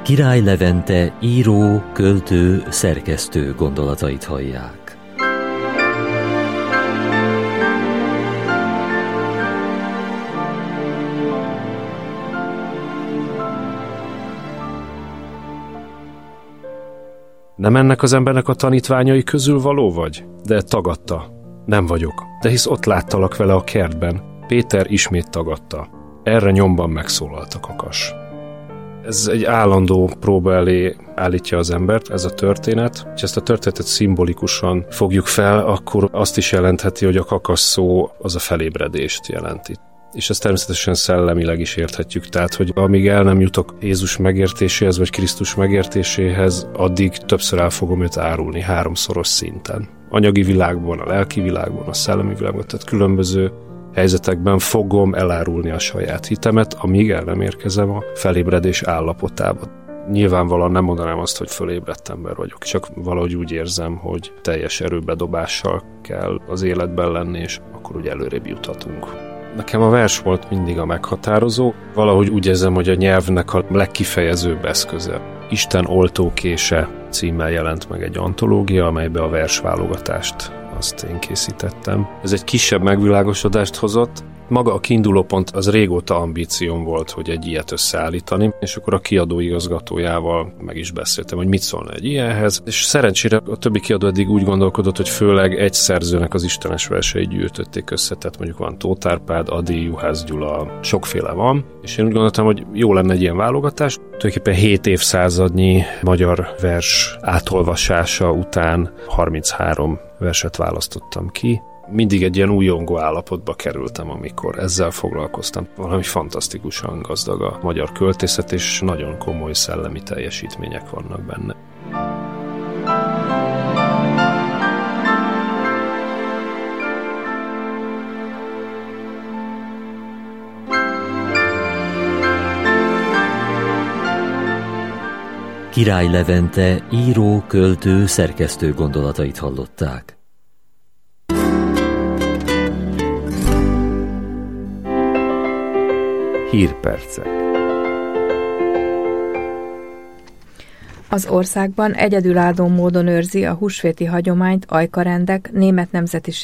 Király Levente író, költő, szerkesztő gondolatait hallják. Nem ennek az embernek a tanítványai közül való vagy? De tagadta. Nem vagyok. De hisz ott láttalak vele a kertben. Péter ismét tagadta. Erre nyomban megszólalt a kakas. Ez egy állandó próba elé állítja az embert, ez a történet. Ha ezt a történetet szimbolikusan fogjuk fel, akkor azt is jelentheti, hogy a kakas szó az a felébredést jelenti. És ezt természetesen szellemileg is érthetjük, tehát, hogy amíg el nem jutok Jézus megértéséhez, vagy Krisztus megértéséhez, addig többször el fogom őt árulni, 3-szoros szinten. Anyagi világban, a lelki világban, a szellemi világban, tehát különböző helyzetekben fogom elárulni a saját hitemet, amíg el nem érkezem a felébredés állapotába. Nyilvánvalóan nem mondanám azt, hogy fölébredt ember vagyok, csak valahogy úgy érzem, hogy teljes erőbedobással kell az életben lenni, és akkor úgy előrébb juthatunk. Nekem a vers volt mindig a meghatározó. Valahogy úgy érzem, hogy a nyelvnek a legkifejezőbb eszköze. Isten oltókése címmel jelent meg egy antológia, amelybe a versválogatást azt én készítettem. Ez egy kisebb megvilágosodást hozott. Maga a kiindulópont az régóta ambícióm volt, hogy egy ilyet összeállítani, és akkor a kiadó igazgatójával meg is beszéltem, hogy mit szólna egy ilyenhez, és szerencsére a többi kiadó eddig úgy gondolkodott, hogy főleg egy szerzőnek az istenes verseit gyűjtötték össze, tehát mondjuk van Tóth Árpád, Ady, Juhász Gyula, sokféle van, és én úgy gondoltam, hogy jó lenne egy ilyen válogatás. Tulajdonképpen 7 évszázadnyi magyar vers átolvasása után 33 verset választottam ki. Mindig egy ilyen újongó állapotba kerültem, amikor ezzel foglalkoztam. Valami fantasztikusan gazdag a magyar költészet, és nagyon komoly szellemi teljesítmények vannak benne. Király Levente író, költő, szerkesztő gondolatait hallották. Hírpercek. Az országban egyedülálló módon őrzi a húsvéti hagyományt Ajka-rendek német nemzetiségű